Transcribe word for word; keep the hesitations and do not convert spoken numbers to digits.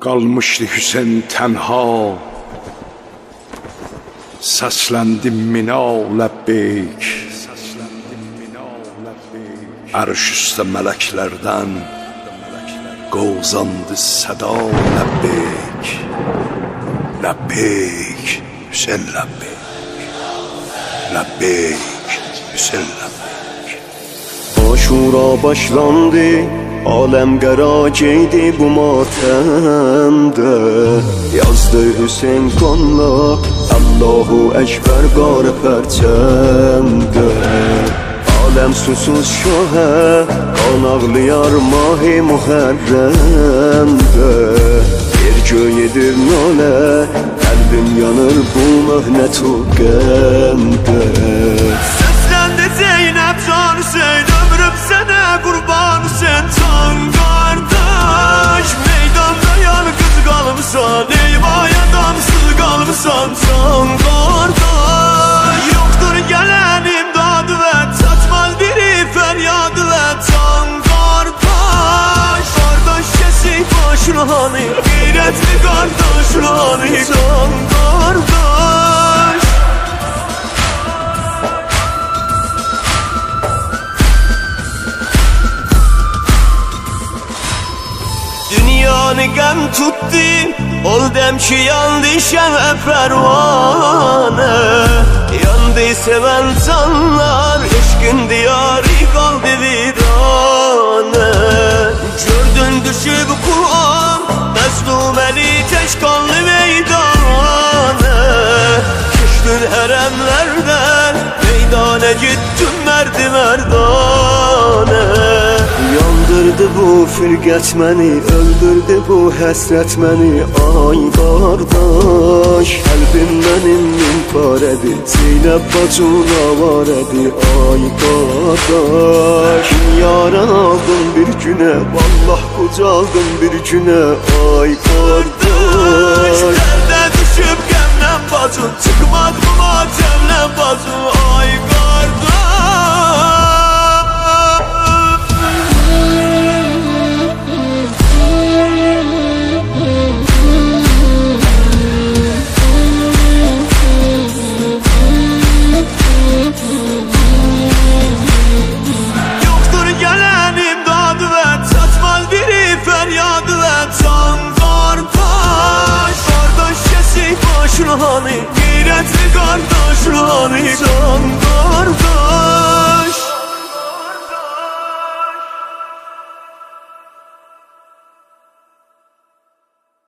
Qalmışdı Hüseyn tənha, səsləndim mina ləbbeyk. Ərş üstə mələklərdən qovzandı səda ləbbeyk. Ləbbeyk, Hüseyn ləbbeyk. Ləbbeyk, Hüseyn ləbbeyk. Aşura başlandı, aləm qərar geydi bu matəmdə. Yazdı Hüseyn qanla, Allahu Əkbər qarı pərçəmdə. Aləm susuz şahə, qan ağlayar mahi mühərrəmdə. Bir göy edir nalə, qəlbim yanır bu möhnətu qəmdə. Səsləndi Zeynəb can Hüseyn, ömrüm sənə qurban Hüseyn can qardaş. Meydanda yalqız qalmısan, eyvaya damsız qalmısan can qardaş. Yoxdur gələnim dadı və çatmaz biri fəryadı və can qardaş. Qardaş kəsik başını hani, qeyrətli qardaş hani can qardaş. Dünyanı qəm tutdu, ol dem ki yandı şəmə pərvanə. Yandı sevən canlar, eşqin diyarı qaldı viranə. Gördün düşüb Kur'an, məzluməli tək qanlı meydanə. Keçdin hərəmlərdən, meydana gittin mərdi mərdanə. Yandırdı bu firqət məni, öldürdü bu həsrət məni. Ay qardaş, qəlbim mənim min parədir, Zeynəb bacın avarədir. Ay qardaş, yaran aldım bir günə, vallah qocaldım bir günə. Ay qardaş, dərdə düşüb qəmlə bacın, çıxmaz bu matəmlə bacın. Ay qardaş, hani, qeyrətli qardaş hani can qardaş.